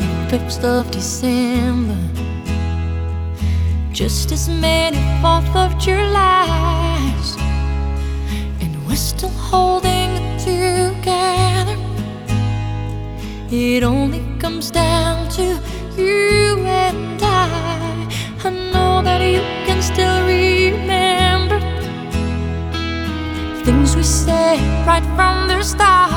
25th of December, just as many 4th of Julys, and we're still holding it together. It only comes down to you and I know that you can still remember things we said right from the start.